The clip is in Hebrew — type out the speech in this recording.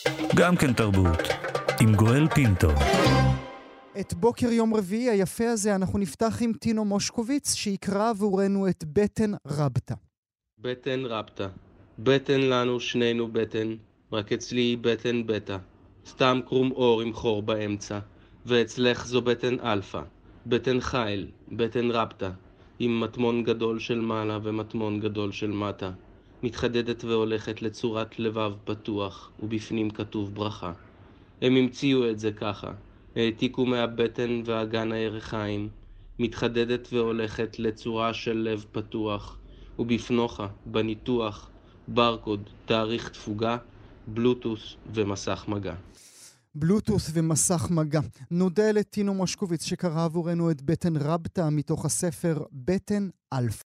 גם כן תרבות, עם גואל פינטו. את בוקר יום רביעי היפה הזה אנחנו נפתח עם טינו מושקוביץ שיקרא עבורנו את בטן רבתא. בטן רבתא, בטן לנו שנינו בטן, רק אצלי היא בטן בטא, סתם קרום אור עם חור באמצע, ואצלך זו בטן אלפא, בטן חיל, בטן רבתא, עם מטמון גדול של מעלה ומטמון גדול של מטה, מתחדדת והולכת לצורת לבב פתוח, ובפנים כתוב ברכה. הם המציאו את זה ככה, העתיקו מהבטן ואגן הירכיים, מתחדדת והולכת לצורה של לב פתוח, ובפנוך, בניתוח, ברקוד, תאריך תפוגה, בלוטוס ומסך מגע. בלוטוס ומסך מגע. נודה לטינו מושקוביץ שקרא עבורנו את בטן רבתא מתוך הספר בטן אלפא.